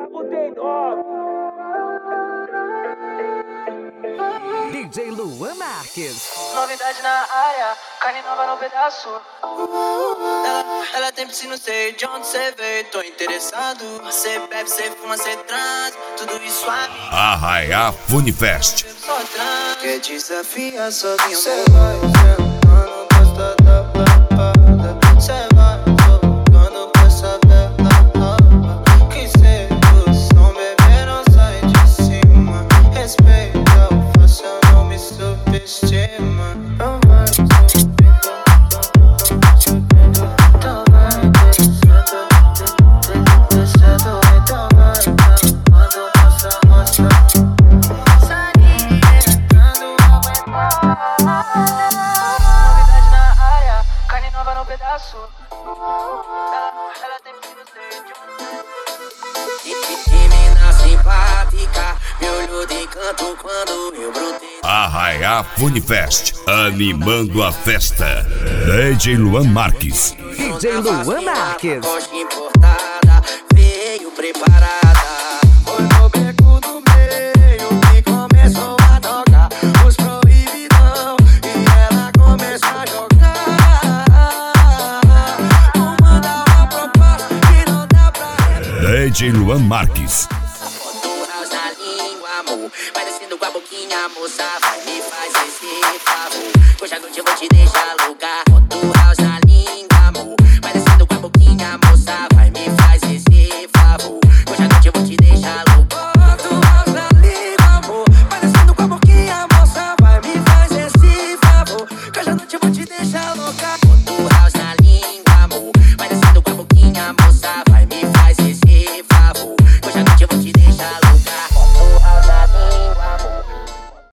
brabo tem nome. DJ Luan Marques. Novidade na área, carne nova no pedaço. Ela tem piscina, sei de onde cê veio, tô interessado. Cê bebe, cê fuma, cê transa, tudo isso a mim. Arraiá Funifest. Só transa, que desafia sozinho. Cê vai sentando, gosta da lapada. Cê vai tocando com essa bela raba. Que sedução, bebê, não sai de cima. Respeita o faça, não me subestima. Não vai ela tem piscina, sei de onde. Que mina simpática, me olhou de canto quando eu brotei. Arraiá Funifest, animando a festa. DJ Luan Marques. DJ Luan Marques. Coxa importada, veio preparada. Foi no beco do meio que começou a tocar os proibidão e ela começou a jogar. Vou mandar uma proposta que não dá pra DJ Luan Marques. Bota o house na língua, amor. Vai descendo com a boquinha, moça. Vai me fazer esse favor. Hoje à noite eu vou te deixar louca.